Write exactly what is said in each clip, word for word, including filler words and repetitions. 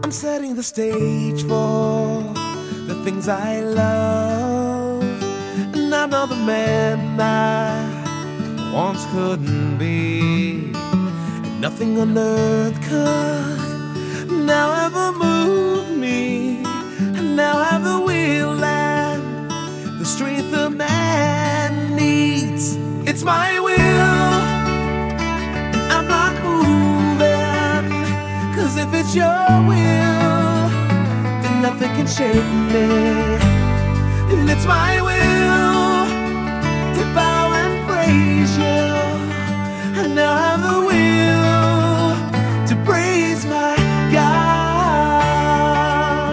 I'm setting the stage for the things I love, and I'm not the man I once couldn't be, and nothing on earth could now ever move me. And now I have the will and the strength a man needs. It's my will, and I'm not moving, 'cause if it's your will, then nothing can shake me. And it's my will to bow and praise you, and now I have the will to praise my God.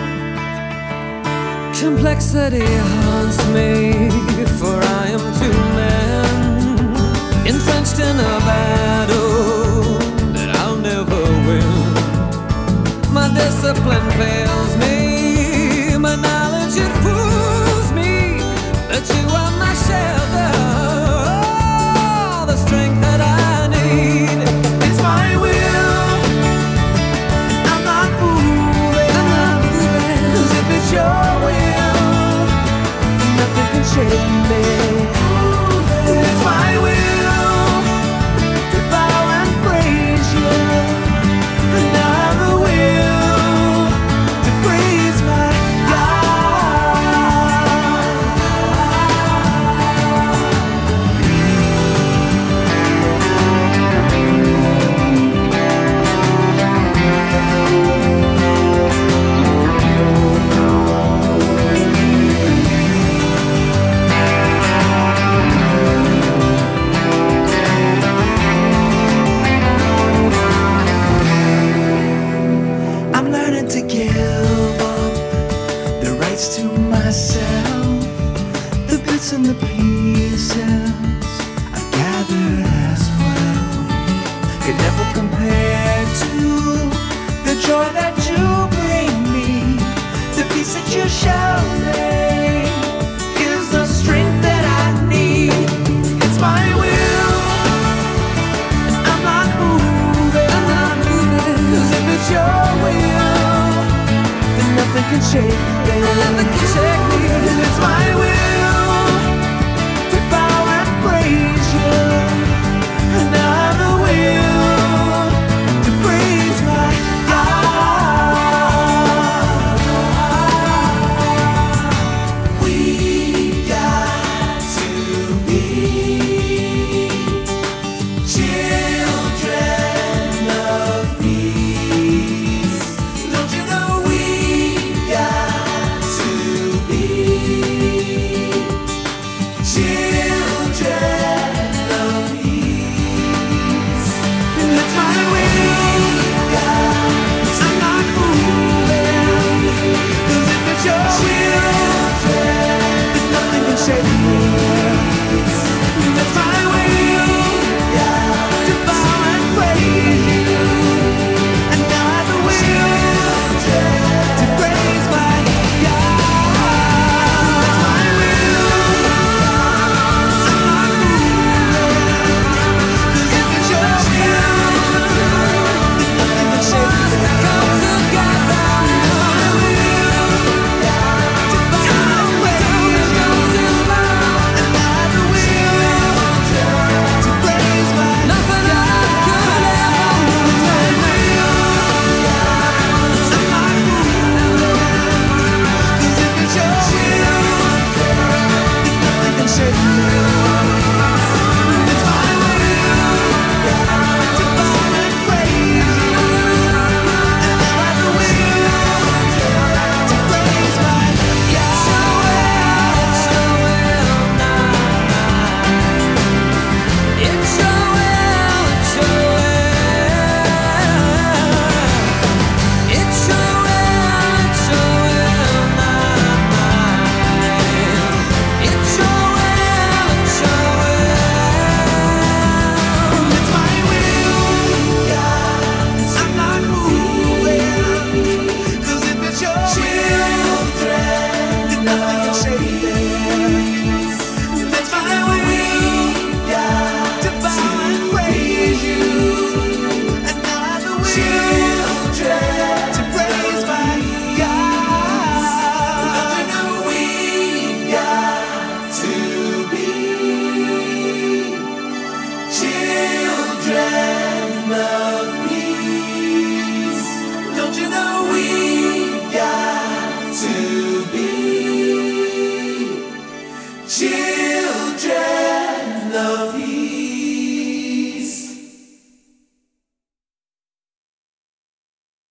Complexity haunts me, for I am two men entrenched in a battle that I'll never win. My discipline fails me, my knowledge it fools me, that you are my shelter, oh, the strength that I need. It's my will, and I'm not moving, I'm not moving. 'cause if it's your will, nothing can shake me. It's my will to bow and praise you, and now I have the will to praise my to give up the rights to myself, the bits and the pieces I've gathered as well, can never compare to the joy that you bring me. The peace that you show me is the strength that I need. It's my will, and I'm not moving, I'm not moving. 'cause if it's your will, nothing can shake me. Nothing can shake me. It's my will.